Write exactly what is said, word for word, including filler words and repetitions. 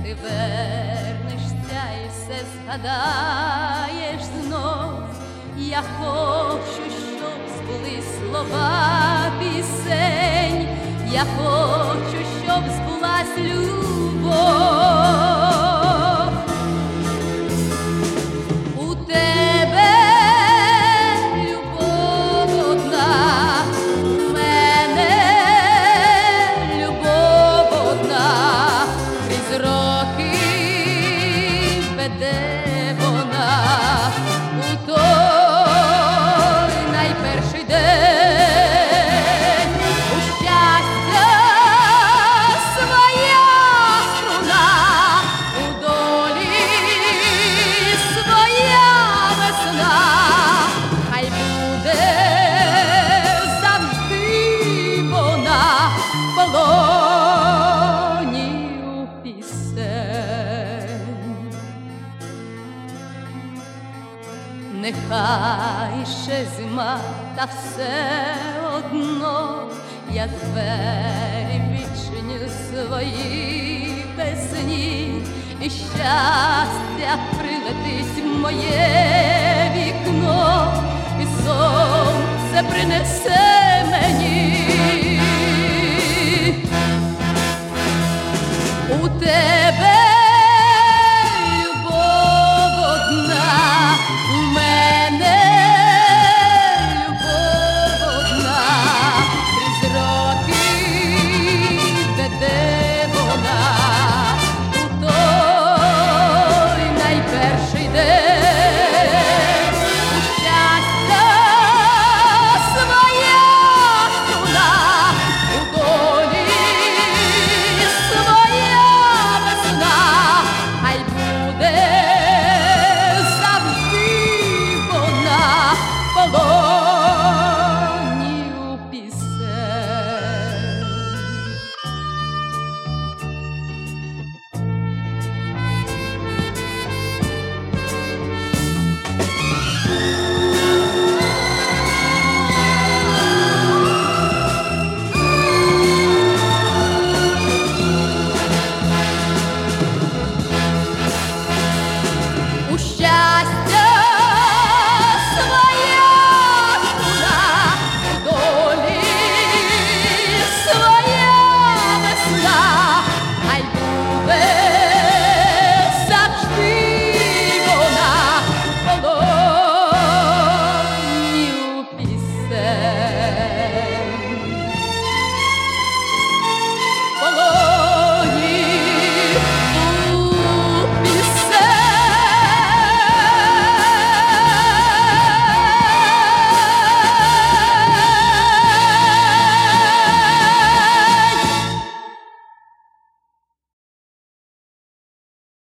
ти вернешся і все згадаєш знов. Я хочу, щоб збулись слова пісень, я хочу, щоб збулась любов. У тебе любов одна, в мене любов одна, крізь роки веде вона у той найперший день. У щастя своя струна, у долі своя весна, хай буде завжди вона в полоні у пісень. Нехай ще зима, та все одно я двері відчиню свої пісні, і щастя прилетить в моє вікно, і сонце принесе мені. У тебе